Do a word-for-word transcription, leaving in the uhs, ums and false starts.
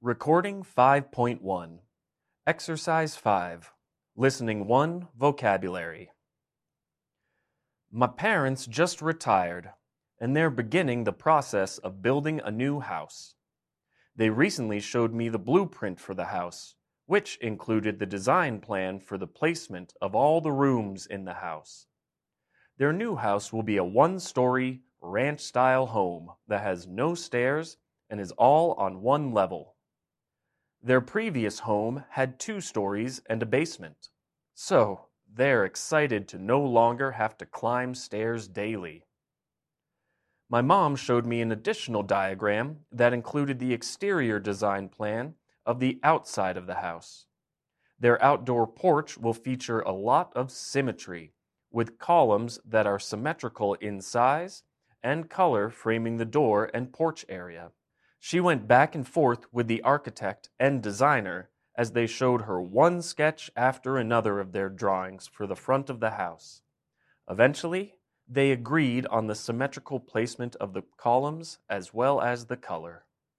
Recording five point one. Exercise five. Listening one. Vocabulary. My parents just retired, and they're beginning the process of building a new house. They recently showed me the blueprint for the house, which included the design plan for the placement of all the rooms in the house. Their new house will be a one-story, ranch-style home that has no stairs and is all on one level. Their previous home had two stories and a basement, so they're excited to no longer have to climb stairs daily. My mom showed me an additional diagram that included the exterior design plan of the outside of the house. Their outdoor porch will feature a lot of symmetry, with columns that are symmetrical in size and color framing the door and porch area. She went back and forth with the architect and designer as they showed her one sketch after another of their drawings for the front of the house. Eventually, they agreed on the symmetrical placement of the columns as well as the color.